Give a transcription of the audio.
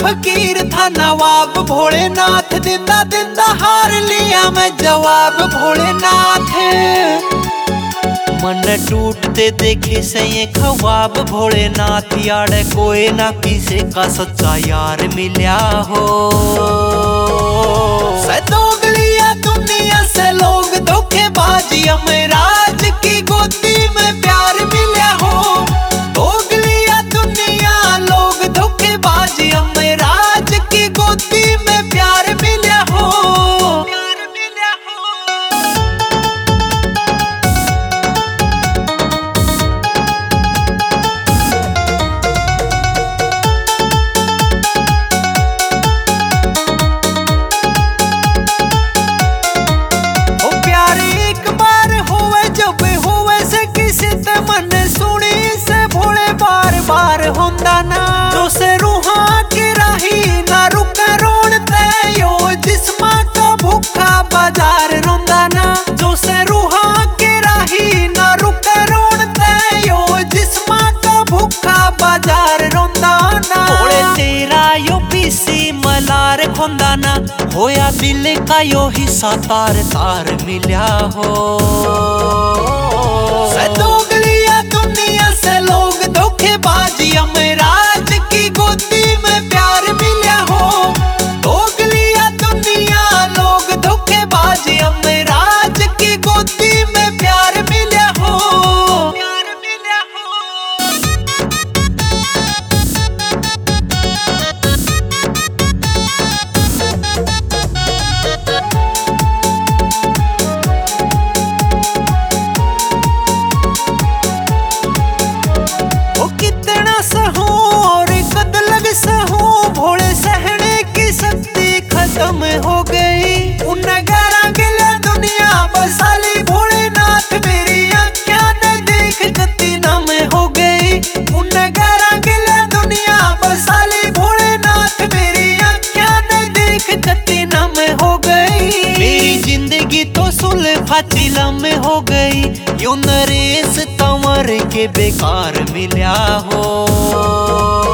फकीर था नवाब भोलेनाथ, दिंदा दिंदा हार लिया मैं जवाब भोलेनाथ। मन टूटते देखे से ये ख्वाब भोलेनाथ, यार कोई ना किसी का सच्चा यार मिला हो। दोगलिया दुनिया से लोग धोखेबाजी, अमराज की गोदी में प्यार मिला हो। दोगलिया दुनिया लोग धोखेबाजी, अमराज की गोदी में प्यार मिला हो। प्यार मिला हो। होंदा ना जो से रूहा की राही ना रुका रोणते यो, जिस्मा का भूखा बाजार रोंदा ना। जो से रूहा की राही ना रुका रोणते यो, जिस्मा का भूखा बाजार रोंदा ना। ओए तेरा यो पीसी मलार खोंदा ना, होया दिल का यो हिस्सा तार तार मिला हो। दोगलिया दुनिया से लोग धोखेबाजी, अमराज की गोदी में प्यार मिला हो। दोगलिया दुनिया लोग धोखेबाजी, अमराज की गोदी में प्यार मिला हो। प्यार मिला हो। भोले सहने की शक्ति खत्म हो गई, उन नगारा गिला दुनिया बसाली भोलेनाथ, मेरी आँखें ने देख गति नम हो गई। उन नगारा गिला दुनिया बसाली भोलेनाथ, मेरी आँखें ने देख गति नम हो गई। मेरी जिंदगी तो सुल्फा चिलम हो गई, यूं नरेश तंवर के बेकार मिला हो।